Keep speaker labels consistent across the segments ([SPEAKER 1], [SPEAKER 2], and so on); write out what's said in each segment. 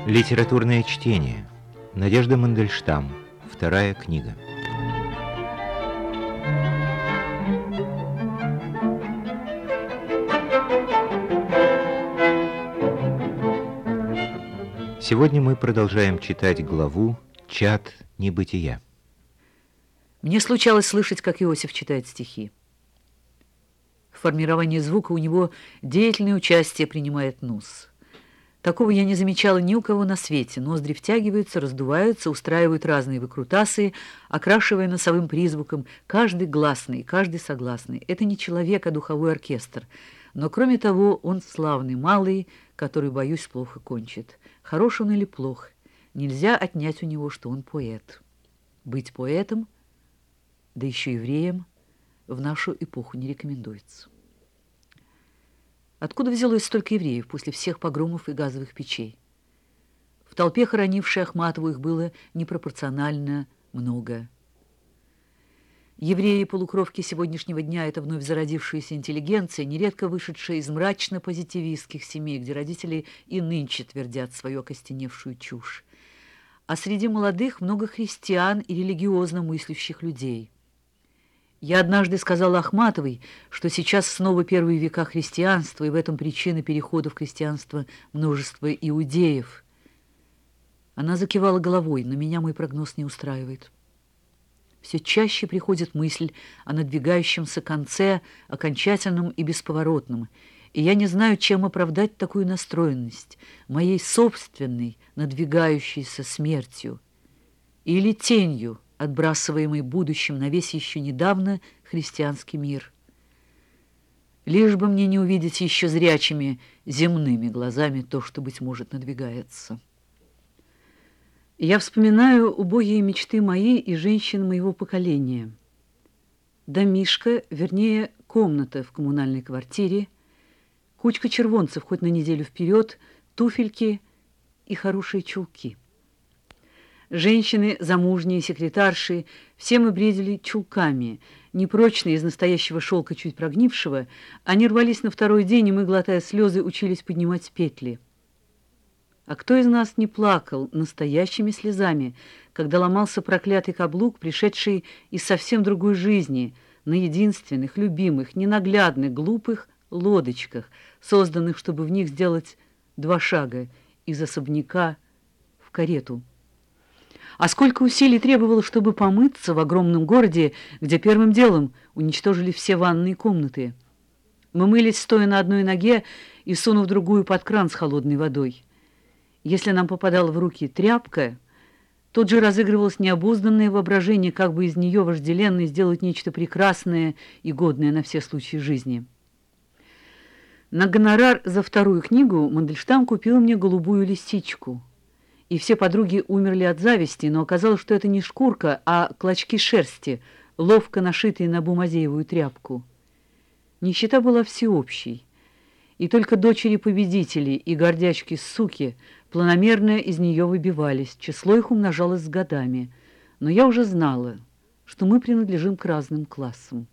[SPEAKER 1] Литературное чтение. Надежда Мандельштам. Вторая книга. Сегодня мы продолжаем читать главу «Чад небытия».
[SPEAKER 2] Мне случалось слышать, как Иосиф читает стихи. В формировании звука у него деятельное участие принимает нус. Такого я не замечала ни у кого на свете. Ноздри втягиваются, раздуваются, устраивают разные выкрутасы, окрашивая носовым призвуком каждый гласный, каждый согласный. Это не человек, а духовой оркестр. Но, кроме того, он славный малый, который, боюсь, плохо кончит. Хорош он или плох, нельзя отнять у него, что он поэт. Быть поэтом, да еще евреем, в нашу эпоху не рекомендуется. Откуда взялось столько евреев после всех погромов и газовых печей? В толпе, хоронившей Ахматову, их было непропорционально много. Евреи-полукровки сегодняшнего дня – это вновь зародившаяся интеллигенция, нередко вышедшая из мрачно-позитивистских семей, где родители и нынче твердят свою окостеневшую чушь. А среди молодых много христиан и религиозно мыслящих людей. Я однажды сказала Ахматовой, что сейчас снова первые века христианства, и в этом причина перехода в христианство множества иудеев. Она закивала головой, но меня мой прогноз не устраивает. Все чаще приходит мысль о надвигающемся конце, окончательном и бесповоротном, и я не знаю, чем оправдать такую настроенность, моей собственной, надвигающейся смертью, или тенью, отбрасываемый будущим на весь еще недавно христианский мир. Лишь бы мне не увидеть еще зрячими земными глазами то, что, быть может, надвигается. Я вспоминаю убогие мечты мои и женщин моего поколения. Домишко, вернее, комната в коммунальной квартире, кучка червонцев хоть на неделю вперед, туфельки и хорошие чулки. Женщины, замужние, секретарши, все мы бредили чулками, непрочные, из настоящего шелка чуть прогнившего, они рвались на второй день, и мы, глотая слезы, учились поднимать петли. А кто из нас не плакал настоящими слезами, когда ломался проклятый каблук, пришедший из совсем другой жизни, на единственных, любимых, ненаглядных, глупых лодочках, созданных, чтобы в них сделать 2 шага из особняка в карету? А сколько усилий требовалось, чтобы помыться в огромном городе, где первым делом уничтожили все ванные комнаты. Мы мылись, стоя на одной ноге и сунув другую под кран с холодной водой. Если нам попадала в руки тряпка, тут же разыгрывалось необузданное воображение, как бы из нее вожделенно сделать нечто прекрасное и годное на все случаи жизни. На гонорар за 2-ю книгу Мандельштам купил мне голубую лисичку. И все подруги умерли от зависти, но оказалось, что это не шкурка, а клочки шерсти, ловко нашитые на бумазеевую тряпку. Нищета была всеобщей, и только дочери победителей и гордячки-суки планомерно из нее выбивались, число их умножалось с годами, но я уже знала, что мы принадлежим к разным классам.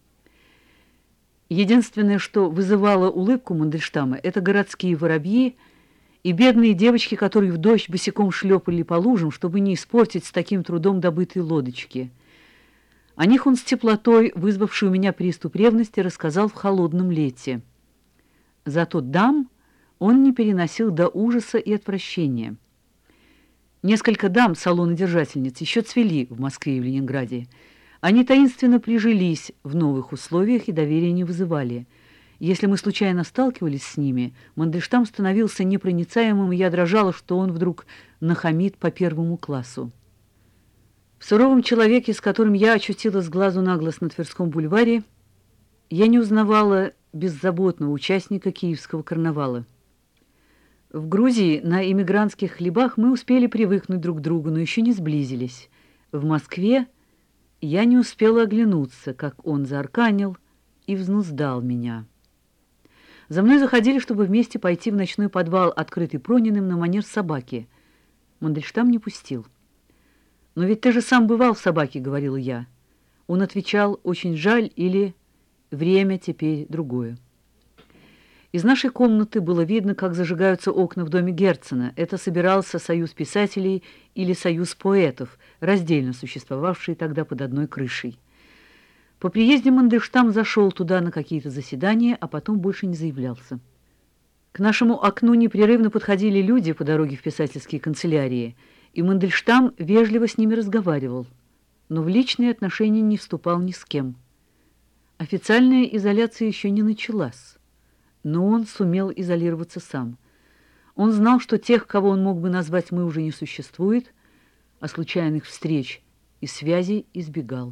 [SPEAKER 2] Единственное, что вызывало улыбку Мандельштама, это городские воробьи и бедные девочки, которые в дождь босиком шлепали по лужам, чтобы не испортить с таким трудом добытые лодочки. О них он с теплотой, вызвавший у меня приступ ревности, рассказал в холодном лете. Зато дам он не переносил до ужаса и отвращения. Несколько дам, салонодержательниц, еще цвели в Москве и в Ленинграде. Они таинственно прижились в новых условиях и доверия не вызывали. Если мы случайно сталкивались с ними, Мандельштам становился непроницаемым, и я дрожала, что он вдруг нахамит по 1-му классу. В суровом человеке, с которым я очутилась с глазу на глаз на Тверском бульваре, я не узнавала беззаботного участника киевского карнавала. В Грузии на эмигрантских хлебах мы успели привыкнуть друг к другу, но еще не сблизились. В Москве я не успела оглянуться, как он заарканил и взнуздал меня. За мной заходили, чтобы вместе пойти в ночной подвал, открытый Прониным на манер собаки. Мандельштам не пустил. «Но ведь ты же сам бывал в собаке», — говорила я. Он отвечал: «Очень жаль» или «Время теперь другое». Из нашей комнаты было видно, как зажигаются окна в доме Герцена. Это собирался союз писателей или союз поэтов, раздельно существовавшие тогда под одной крышей. По приезде Мандельштам зашел туда на какие-то заседания, а потом больше не заявлялся. К нашему окну непрерывно подходили люди по дороге в писательские канцелярии, и Мандельштам вежливо с ними разговаривал, но в личные отношения не вступал ни с кем. Официальная изоляция еще не началась, но он сумел изолироваться сам. Он знал, что тех, кого он мог бы назвать «мы» уже не существует, а случайных встреч и связей избегал.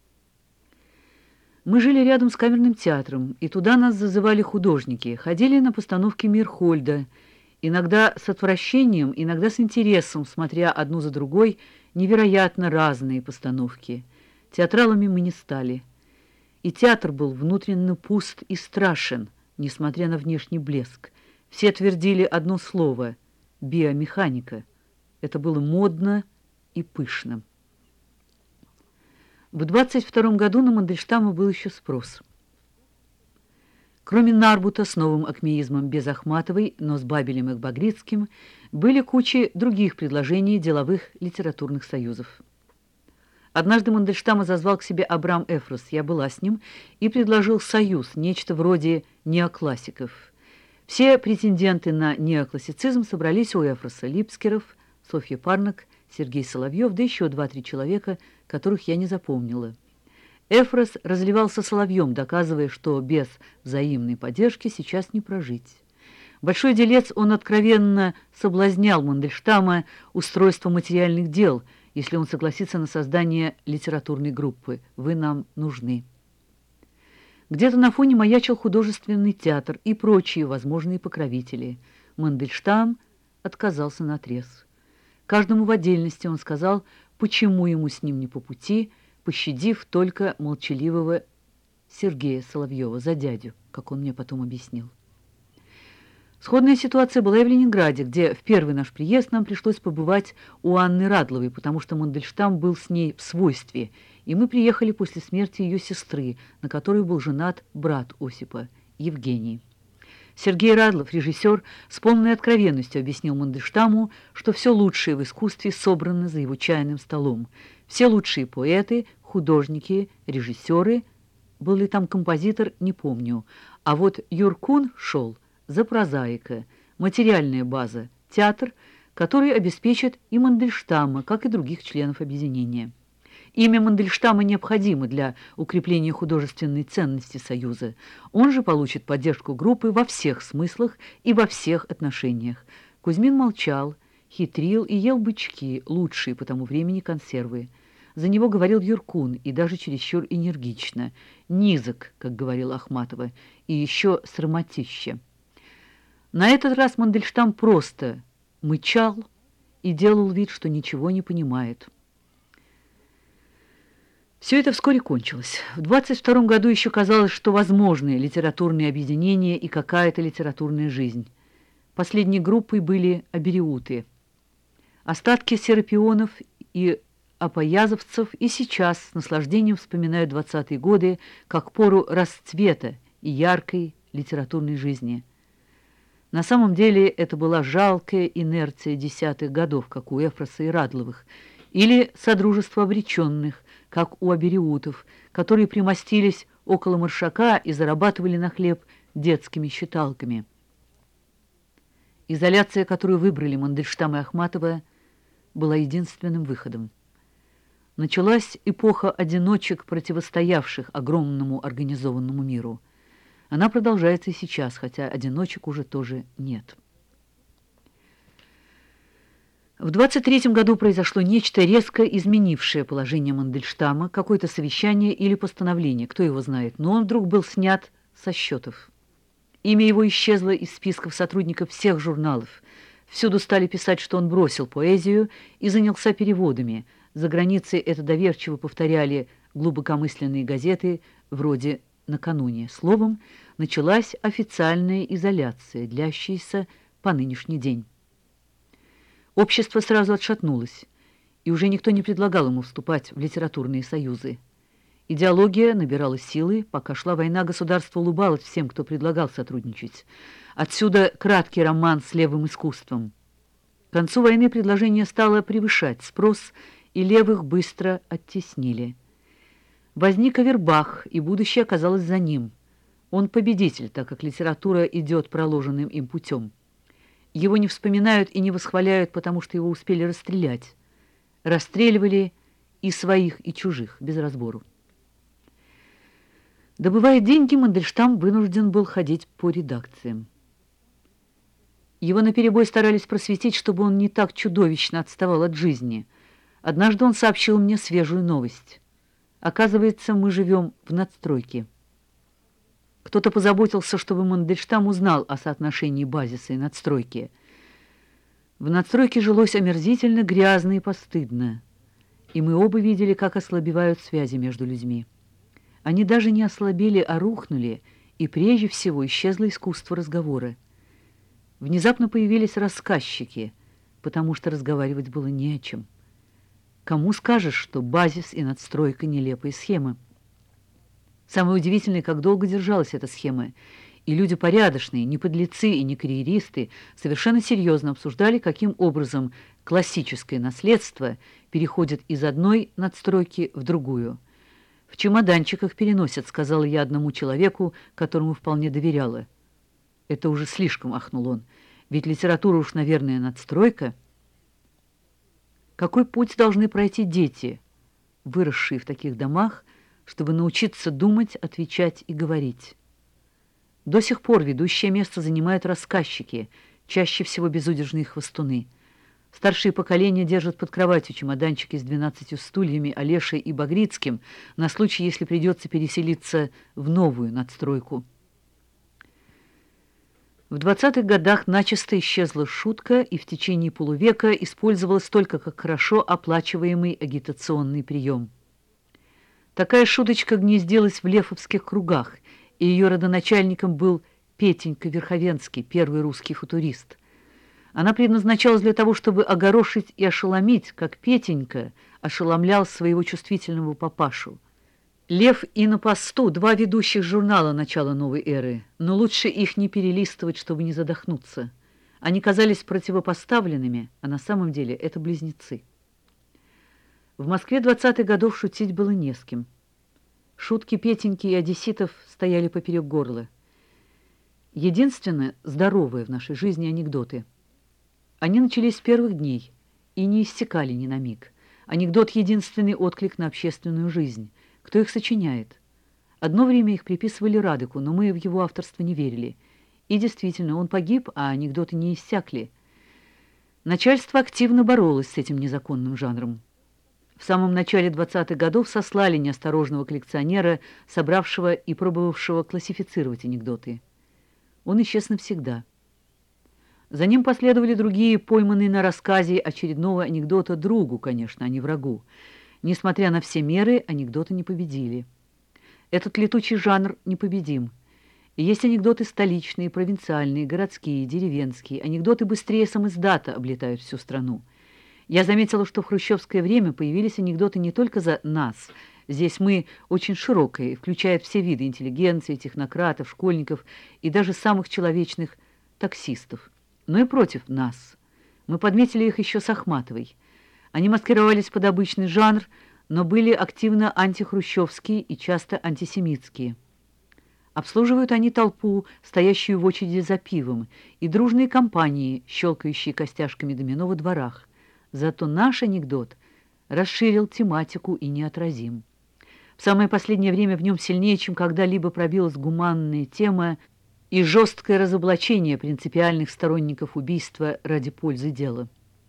[SPEAKER 2] Мы жили рядом с камерным театром, и туда нас зазывали художники, ходили на постановки Мирхольда, иногда с отвращением, иногда с интересом, смотря одну за другой невероятно разные постановки. Театралами мы не стали. И театр был внутренне пуст и страшен, несмотря на внешний блеск. Все твердили одно слово — биомеханика. Это было модно и пышно. В 22 году на Мандельштама был еще спрос. Кроме Нарбута с новым акмеизмом без Ахматовой, но с Бабелем и Багрицким, были кучи других предложений деловых литературных союзов. Однажды Мандельштама зазвал к себе Абрам Эфрос, я была с ним, и предложил союз, нечто вроде неоклассиков. Все претенденты на неоклассицизм собрались у Эфроса: Липскеров, Софья Парнак, Сергей Соловьев, да еще 2-3 человека, которых я не запомнила. Эфрос разливался соловьем, доказывая, что без взаимной поддержки сейчас не прожить. Большой делец, он откровенно соблазнял Мандельштама устройством материальных дел, если он согласится на создание литературной группы. «Вы нам нужны». Где-то на фоне маячил художественный театр и прочие возможные покровители. Мандельштам отказался наотрез. Каждому в отдельности он сказал, почему ему с ним не по пути, пощадив только молчаливого Сергея Соловьева за дядю, как он мне потом объяснил. Сходная ситуация была и в Ленинграде, где в первый наш приезд нам пришлось побывать у Анны Радловой, потому что Мандельштам был с ней в свойстве, и мы приехали после смерти ее сестры, на которую был женат брат Осипа, Евгений. Сергей Радлов, режиссер, с полной откровенностью объяснил Мандельштаму, что все лучшее в искусстве собрано за его чайным столом. Все лучшие поэты, художники, режиссеры, был ли там композитор, не помню, а вот Юркун шел за прозаика, материальная база, театр, который обеспечит и Мандельштама, как и других членов объединения. Имя Мандельштама необходимо для укрепления художественной ценности Союза. Он же получит поддержку группы во всех смыслах и во всех отношениях. Кузьмин молчал, хитрил и ел бычки, лучшие по тому времени консервы. За него говорил Юркун, и даже чересчур энергично. Низок, как говорила Ахматова, и еще срамотище. На этот раз Мандельштам просто мычал и делал вид, что ничего не понимает. Все это вскоре кончилось. В 22 году еще казалось, что возможны литературные объединения и какая-то литературная жизнь. Последней группой были абериуты. Остатки серапионов и апоязовцев и сейчас с наслаждением вспоминают 20-е годы как пору расцвета и яркой литературной жизни. На самом деле это была жалкая инерция 10-х годов, как у Эфроса и Радловых, или содружество обреченных, как у абериутов, которые примостились около Маршака и зарабатывали на хлеб детскими считалками. Изоляция, которую выбрали Мандельштам и Ахматова, была единственным выходом. Началась эпоха одиночек, противостоявших огромному организованному миру. Она продолжается и сейчас, хотя одиночек уже тоже нет. В 23 году произошло нечто, резко изменившее положение Мандельштама, какое-то совещание или постановление, кто его знает, но он вдруг был снят со счетов. Имя его исчезло из списков сотрудников всех журналов. Всюду стали писать, что он бросил поэзию и занялся переводами. За границей это доверчиво повторяли глубокомысленные газеты вроде «Накануне». Словом, началась официальная изоляция, длящаяся по нынешний день. Общество сразу отшатнулось, и уже никто не предлагал ему вступать в литературные союзы. Идеология набирала силы, пока шла война, государство улыбалось всем, кто предлагал сотрудничать. Отсюда краткий роман с левым искусством. К концу войны предложение стало превышать спрос, и левых быстро оттеснили. Возник Авербах, и будущее оказалось за ним. Он победитель, так как литература идет проложенным им путем. Его не вспоминают и не восхваляют, потому что его успели расстрелять. Расстреливали и своих, и чужих, без разбору. Добывая деньги, Мандельштам вынужден был ходить по редакциям. Его наперебой старались просветить, чтобы он не так чудовищно отставал от жизни. Однажды он сообщил мне свежую новость. Оказывается, мы живем в надстройке. Кто-то позаботился, чтобы Мандельштам узнал о соотношении базиса и надстройки. В надстройке жилось омерзительно, грязно и постыдно. И мы оба видели, как ослабевают связи между людьми. Они даже не ослабели, а рухнули, и прежде всего исчезло искусство разговора. Внезапно появились рассказчики, потому что разговаривать было не о чем. Кому скажешь, что базис и надстройка — нелепые схемы? Самое удивительное, как долго держалась эта схема, и люди порядочные, не подлецы и не карьеристы, совершенно серьезно обсуждали, каким образом классическое наследство переходит из одной надстройки в другую. «В чемоданчиках переносят», — сказала я одному человеку, которому вполне доверяла. «Это уже слишком», — ахнул он, — «ведь литература уж, наверное, надстройка». Какой путь должны пройти дети, выросшие в таких домах, чтобы научиться думать, отвечать и говорить? До сих пор ведущее место занимают рассказчики, чаще всего безудержные хвостуны. Старшие поколения держат под кроватью чемоданчики с 12 стульями, Олешей и Багрицким на случай, если придется переселиться в новую надстройку. В 20-х годах начисто исчезла шутка и в течение полувека использовалась только как хорошо оплачиваемый агитационный прием. Такая шуточка гнездилась в лефовских кругах, и ее родоначальником был Петенька Верховенский, первый русский футурист. Она предназначалась для того, чтобы огорошить и ошеломить, как Петенька ошеломлял своего чувствительного папашу. «Лев» и «На посту» — два ведущих журнала начала новой эры, но лучше их не перелистывать, чтобы не задохнуться. Они казались противопоставленными, а на самом деле это близнецы. В Москве 20-х годов шутить было не с кем. Шутки Петеньки и одесситов стояли поперек горла. Единственное здоровое в нашей жизни анекдоты. Они начались с первых дней и не иссякали ни на миг. Анекдот — единственный отклик на общественную жизнь. Кто их сочиняет? Одно время их приписывали Радыку, но мы в его авторство не верили. И действительно, он погиб, а анекдоты не иссякли. Начальство активно боролось с этим незаконным жанром. В самом начале 20-х годов сослали неосторожного коллекционера, собравшего и пробовавшего классифицировать анекдоты. Он исчез навсегда. За ним последовали другие, пойманные на рассказе очередного анекдота другу, конечно, а не врагу. Несмотря на все меры, анекдоты не победили. Этот летучий жанр непобедим. И есть анекдоты столичные, провинциальные, городские, деревенские. Анекдоты быстрее самиздата облетают всю страну. Я заметила, что в хрущевское время появились анекдоты не только за нас. Здесь мы очень широкое, включает все виды интеллигенции, технократов, школьников и даже самых человечных таксистов, но и против нас. Мы подметили их еще с Ахматовой. Они маскировались под обычный жанр, но были активно антихрущевские и часто антисемитские. Обслуживают они толпу, стоящую в очереди за пивом, и дружные компании, щелкающие костяшками домино во дворах. Зато наш анекдот расширил тематику и неотразим. В самое последнее время в нем сильнее, чем когда-либо, пробилась гуманная тема и жесткое разоблачение принципиальных сторонников убийства ради пользы дела.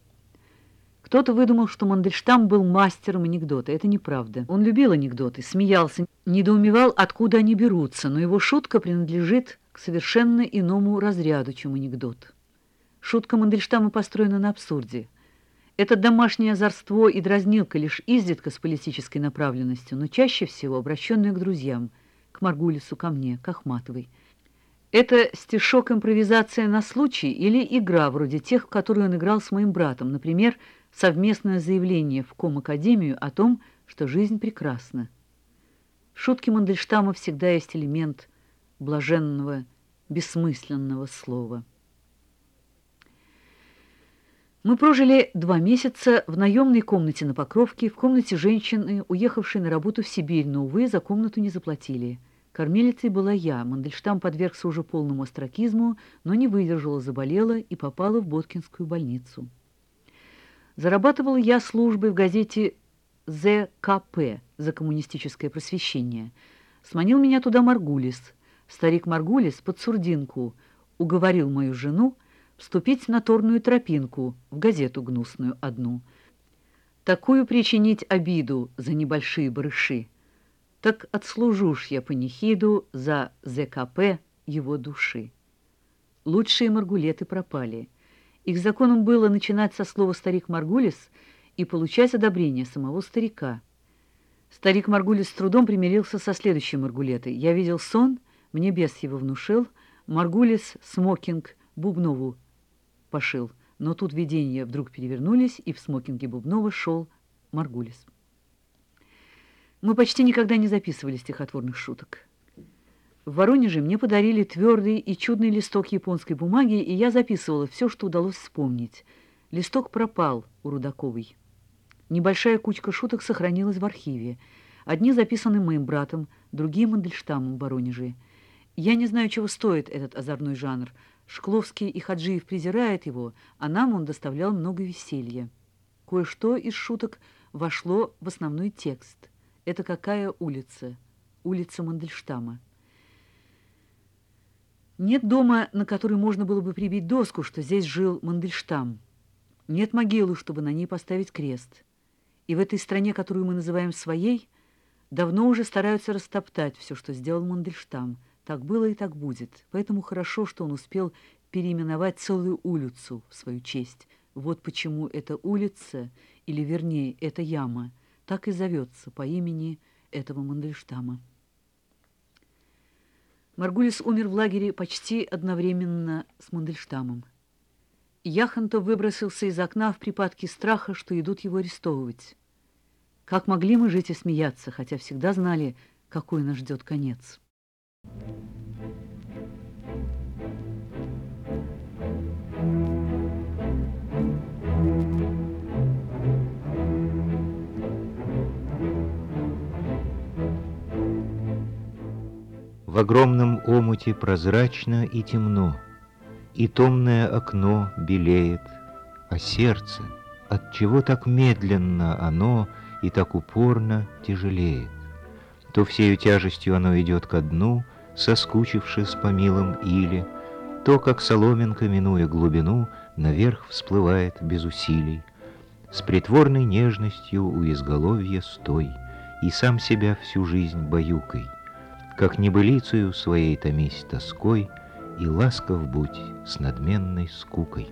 [SPEAKER 2] Кто-то выдумал, что Мандельштам был мастером анекдота. Это неправда. Он любил анекдоты, смеялся, недоумевал, откуда они берутся, но его шутка принадлежит к совершенно иному разряду, чем анекдот. Шутка Мандельштама построена на абсурде. Это домашнее озорство и дразнилка лишь изредка с политической направленностью, но чаще всего обращенная к друзьям, к Маргулису, ко мне, к Ахматовой. Это стишок-импровизация на случай или игра, вроде тех, в которые он играл с моим братом, например, совместное заявление в Ком-академию о том, что жизнь прекрасна. В шутке Мандельштама всегда есть элемент блаженного, бессмысленного слова. Мы прожили 2 месяца в наемной комнате на Покровке, в комнате женщины, уехавшей на работу в Сибирь, но, увы, за комнату не заплатили. Кормилицей была я. Мандельштам подвергся уже полному остракизму, но не выдержала, заболела и попала в Боткинскую больницу. Зарабатывала я службой в газете ЗКП «За коммунистическое просвещение». Сманил меня туда Маргулис. Старик Маргулис под сурдинку уговорил мою жену вступить на торную тропинку, в газету гнусную одну. Такую причинить обиду за небольшие барыши. Так отслужу ж я панихиду за ЗКП его души. Лучшие маргулеты пропали. Их законом было начинать со слова «старик Маргулис» и получать одобрение самого старика. Старик Маргулис с трудом примирился со следующей Маргулетой. Я видел сон, мне бес его внушил, Маргулис смокинг Бубнову пошил. Но тут видения вдруг перевернулись, и в смокинге Бубнова шел Маргулис. Мы почти никогда не записывали стихотворных шуток. В Воронеже мне подарили твердый и чудный листок японской бумаги, и я записывала все, что удалось вспомнить. Листок пропал у Рудаковой. Небольшая кучка шуток сохранилась в архиве. Одни записаны моим братом, другие Мандельштамом в Воронеже. Я не знаю, чего стоит этот озорной жанр. Шкловский и Хаджиев презирают его, а нам он доставлял много веселья. Кое-что из шуток вошло в основной текст. Это какая улица? Улица Мандельштама. Нет дома, на который можно было бы прибить доску, что здесь жил Мандельштам. Нет могилы, чтобы на ней поставить крест. И в этой стране, которую мы называем своей, давно уже стараются растоптать все, что сделал Мандельштам. Так было и так будет. Поэтому хорошо, что он успел переименовать целую улицу в свою честь. Вот почему эта улица, или вернее, эта яма, так и зовется по имени этого Мандельштама. Маргулис умер в лагере почти одновременно с Мандельштамом. Яхонтов выбросился из окна в припадке страха, что идут его арестовывать. Как могли мы жить и смеяться, хотя всегда знали, какой нас ждет конец?
[SPEAKER 1] В огромном омуте прозрачно и темно, и томное окно белеет, а сердце, отчего так медленно оно и так упорно тяжелеет. То всею тяжестью оно идет ко дну, соскучившись по милым иле, то, как соломинка, минуя глубину, наверх всплывает без усилий. С притворной нежностью у изголовья стой, и сам себя всю жизнь баюкай, как небылицею своей томись тоской, и ласков будь с надменной скукой.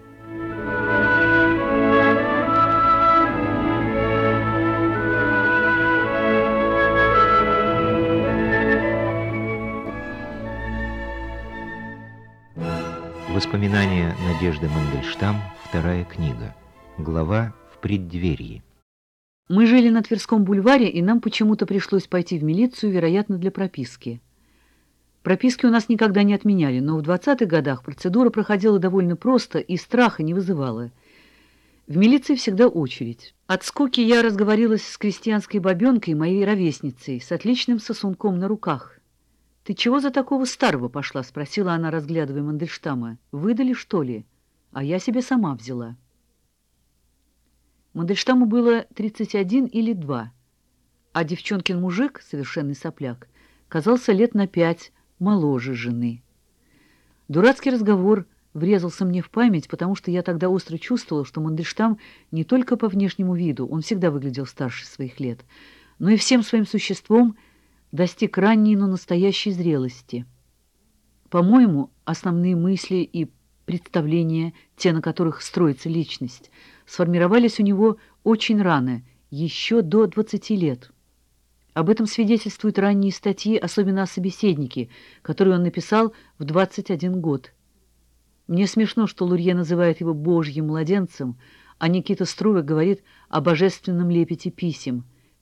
[SPEAKER 1] Воспоминания Надежды Мандельштам, 2 книга. Глава «В преддверии».
[SPEAKER 2] Мы жили на Тверском бульваре, и нам почему-то пришлось пойти в милицию, вероятно, для прописки. Прописки у нас никогда не отменяли, но в 20-х годах процедура проходила довольно просто и страха не вызывала. В милиции всегда очередь. От скуки я разговорилась с крестьянской бабенкой, моей ровесницей, с отличным сосунком на руках. «Ты чего за такого старого пошла?» — спросила она, разглядывая Мандельштама. «Выдали, что ли? А я себе сама взяла». Мандельштаму было 31 или 2, а девчонкин мужик, совершенный сопляк, казался лет на 5 моложе жены. Дурацкий разговор врезался мне в память, потому что я тогда остро чувствовала, что Мандельштам не только по внешнему виду, он всегда выглядел старше своих лет, но и всем своим существом достиг ранней, но настоящей зрелости. По-моему, основные мысли и представления, те, на которых строится личность, сформировались у него очень рано, еще до 20 лет. Об этом свидетельствуют ранние статьи, особенно о собеседнике, который он написал в 21 год. Мне смешно, что Лурье называет его «божьим младенцем», а Никита Струве говорит о божественном лепете писем.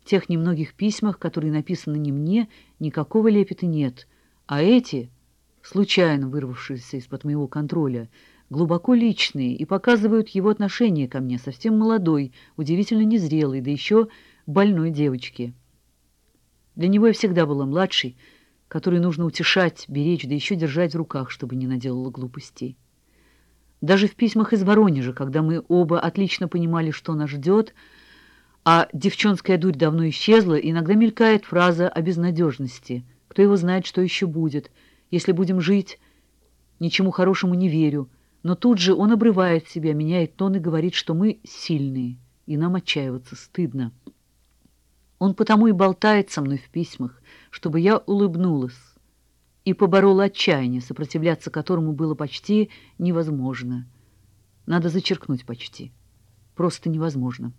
[SPEAKER 2] В тех немногих письмах, которые написаны не мне, никакого лепета нет, а эти, случайно вырвавшиеся из-под моего контроля, глубоко личные и показывают его отношение ко мне, совсем молодой, удивительно незрелой, да еще больной девочке. Для него я всегда была младшей, которой нужно утешать, беречь, да еще держать в руках, чтобы не наделала глупостей. Даже в письмах из Воронежа, когда мы оба отлично понимали, что нас ждет, а девчонская дурь давно исчезла, иногда мелькает фраза о безнадежности. Кто его знает, что еще будет. Если будем жить, ничему хорошему не верю. Но тут же он обрывает себя, меняет тон и говорит, что мы сильные, и нам отчаиваться стыдно. Он потому и болтает со мной в письмах, чтобы я улыбнулась и поборола отчаяние, сопротивляться которому было почти невозможно. Надо зачеркнуть почти. Просто невозможно.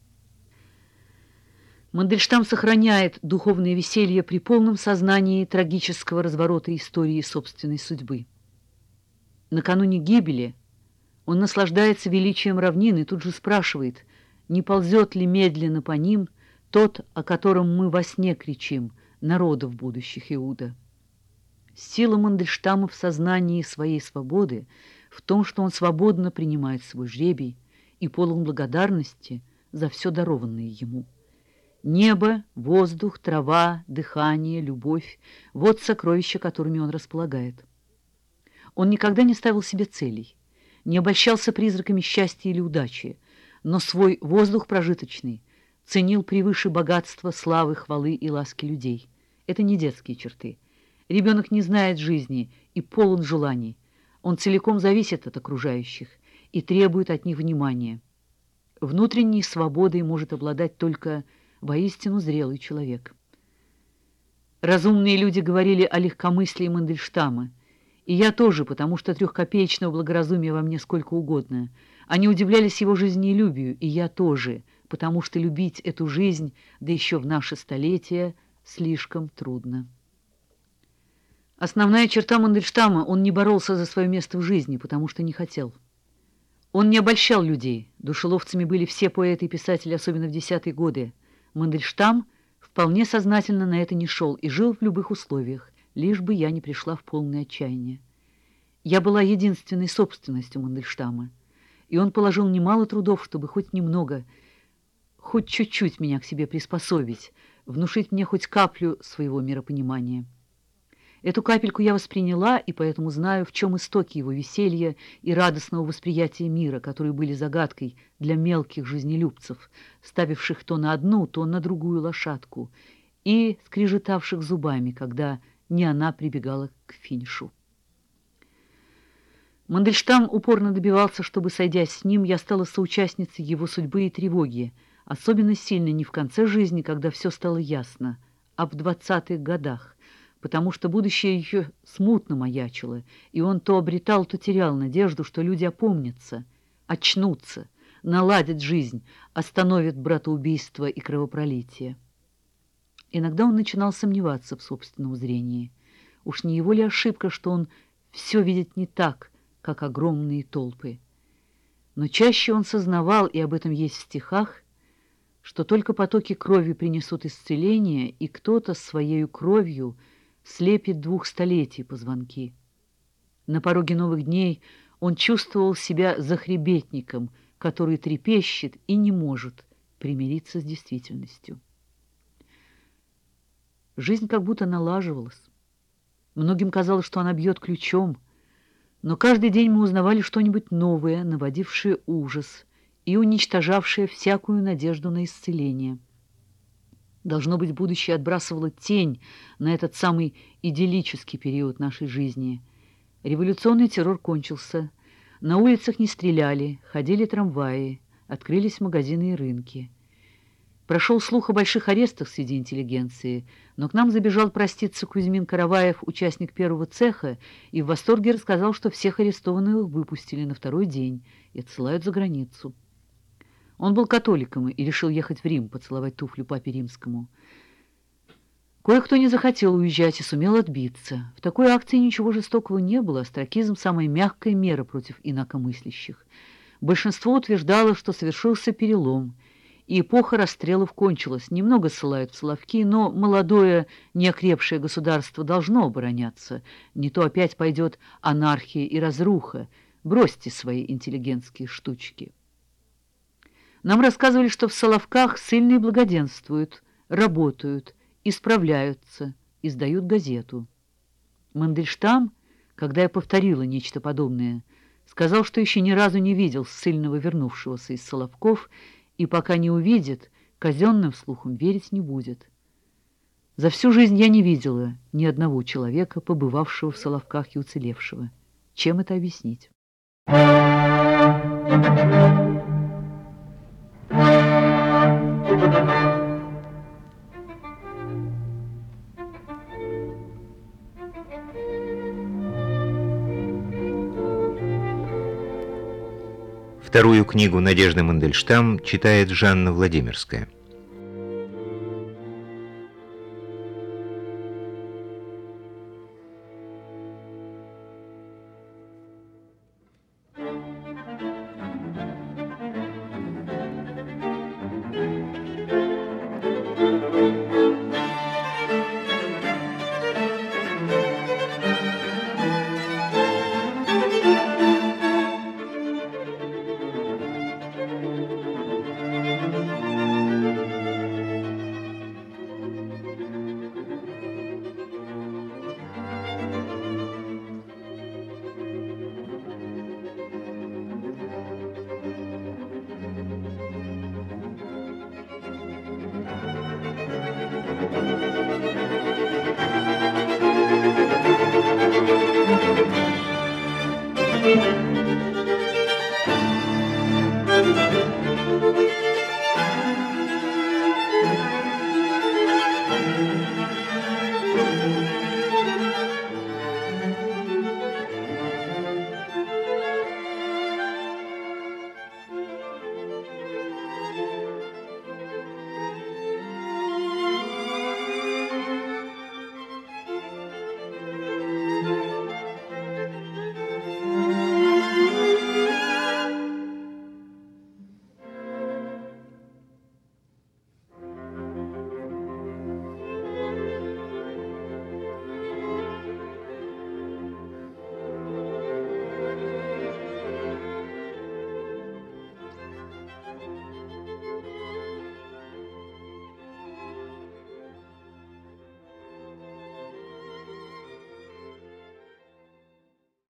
[SPEAKER 2] Мандельштам сохраняет духовное веселье при полном сознании трагического разворота истории собственной судьбы. Накануне гибели он наслаждается величием равнин и тут же спрашивает, не ползет ли медленно по ним тот, о котором мы во сне кричим, народов будущих Иуда. Сила Мандельштама в сознании своей свободы, в том, что он свободно принимает свой жребий и полон благодарности за все дарованное ему. Небо, воздух, трава, дыхание, любовь — вот сокровища, которыми он располагает. Он никогда не ставил себе целей, не обольщался призраками счастья или удачи, но свой воздух прожиточный ценил превыше богатства, славы, хвалы и ласки людей. Это не детские черты. Ребенок не знает жизни и полон желаний. Он целиком зависит от окружающих и требует от них внимания. Внутренней свободой может обладать только воистину зрелый человек. Разумные люди говорили о легкомыслии Мандельштама, и я тоже, потому что трехкопеечного благоразумия во мне сколько угодно. Они удивлялись его жизнелюбию, и я тоже, потому что любить эту жизнь, да еще в наше столетие, слишком трудно. Основная черта Мандельштама — он не боролся за свое место в жизни, потому что не хотел. Он не обольщал людей, душеловцами были все поэты и писатели, особенно в 10-е годы. Мандельштам вполне сознательно на это не шел и жил в любых условиях, лишь бы я не пришла в полное отчаяние. Я была единственной собственностью Мандельштама, и он положил немало трудов, чтобы хоть немного, хоть чуть-чуть меня к себе приспособить, внушить мне хоть каплю своего миропонимания. Эту капельку я восприняла, и поэтому знаю, в чем истоки его веселья и радостного восприятия мира, которые были загадкой для мелких жизнелюбцев, ставивших то на одну, то на другую лошадку, и скрежетавших зубами, когда не она прибегала к финишу. Мандельштам упорно добивался, чтобы, сойдясь с ним, я стала соучастницей его судьбы и тревоги, особенно сильно не в конце жизни, когда все стало ясно, а в 20-х годах, потому что будущее еще смутно маячило, и он то обретал, то терял надежду, что люди опомнятся, очнутся, наладят жизнь, остановят братоубийство и кровопролитие. Иногда он начинал сомневаться в собственном зрении. Уж не его ли ошибка, что он все видит не так, как огромные толпы? Но чаще он сознавал, и об этом есть в стихах, что только потоки крови принесут исцеление, и кто-то своею кровью слепит 2 столетий позвонки. На пороге новых дней он чувствовал себя захребетником, который трепещет и не может примириться с действительностью. Жизнь как будто налаживалась. Многим казалось, что она бьет ключом, но каждый день мы узнавали что-нибудь новое, наводившее ужас и уничтожавшее всякую надежду на исцеление. Должно быть, будущее отбрасывало тень на этот самый идиллический период нашей жизни. Революционный террор кончился, на улицах не стреляли, ходили трамваи, открылись магазины и рынки. Прошел слух о больших арестах среди интеллигенции, но к нам забежал проститься Кузьмин Караваев, участник первого цеха, и в восторге рассказал, что всех арестованных выпустили на 2-й день и отсылают за границу. Он был католиком и решил ехать в Рим, поцеловать туфлю папе римскому. Кое-кто не захотел уезжать и сумел отбиться. В такой акции ничего жестокого не было, остракизм — самая мягкая мера против инакомыслящих. Большинство утверждало, что совершился перелом, и эпоха расстрелов кончилась. Немного ссылают в Соловки, но молодое, неокрепшее государство должно обороняться. Не то опять пойдет анархия и разруха. Бросьте свои интеллигентские штучки. Нам рассказывали, что в Соловках ссыльные благоденствуют, работают, исправляются, издают газету. Мандельштам, когда я повторила нечто подобное, сказал, что еще ни разу не видел ссыльного, вернувшегося из Соловков, и пока не увидит, казенным слухам верить не будет. За всю жизнь я не видела ни одного человека, побывавшего в Соловках и уцелевшего. Чем это объяснить?
[SPEAKER 1] Вторую книгу Надежды Мандельштам читает Жанна Владимирская.